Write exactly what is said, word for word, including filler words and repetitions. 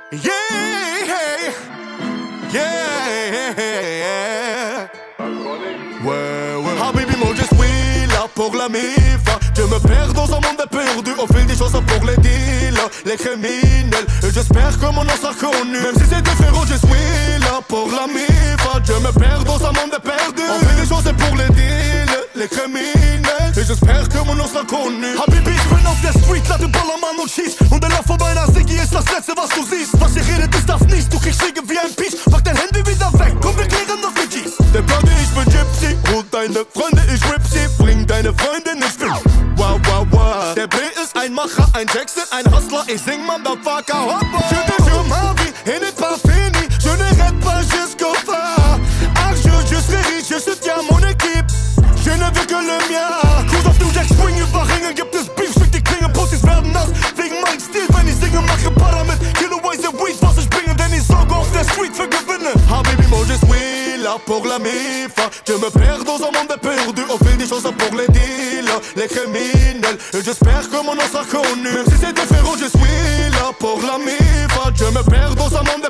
Yeah, yeah, ouais, ouais. Habibi, moi je suis là pour la mifa. Je me perds dans un monde perdu. On fait des choses pour les deals, les criminels. Et j'espère que mon nom sera connu. Même si c'est différent, je suis là pour la mifa. Je me perds dans un monde perdu. On fait des choses pour les deals, les criminels. Et j'espère que mon nom sera connu. Habibi, ich bin auf der Street, lade Ballermann und schieß. Und der Lauf von meiner Siggi ist das letzte, was du siehst. Was ihr redet, ist das nichts, du kriegst Schläge wie ein Peach. Pack dein Handy wieder weg, komm, wir klären das mit G's. Der Bloody, ich bin Gypsy, hol deine Freunde, ich rip sie. Bring deine Freundin ins Spiel. Wow, wow, wow. Der B ist ein Macher, ein Jackson, ein Hustler. Ich sing Motherfucker, hoppa. Je te jure ma vie, et n'est pas fini. Je n'arrête pas jusqu'au phare. Ach, je, je serai riche, je soutiens mon équipe. Je ne veux que le mien. Cruise auf New Jack, spring über Ringe. Gibt es Beef, schickt die Klinge, Pussys werden nass. Wegen meinem Stil, wenn ich singe, mache Para mit Kiloways and Weed, was ich bringe. Denn ich sorge auf der Street für Gewinne. Habibi, moi je suis là pour la mifa. Je me perds dans un monde perdu. On fait des choses pour les deals, les criminels. Et j'espère que mon nom sera connu. Même si c'est différent, je suis là pour la mifa. Je me perds dans un monde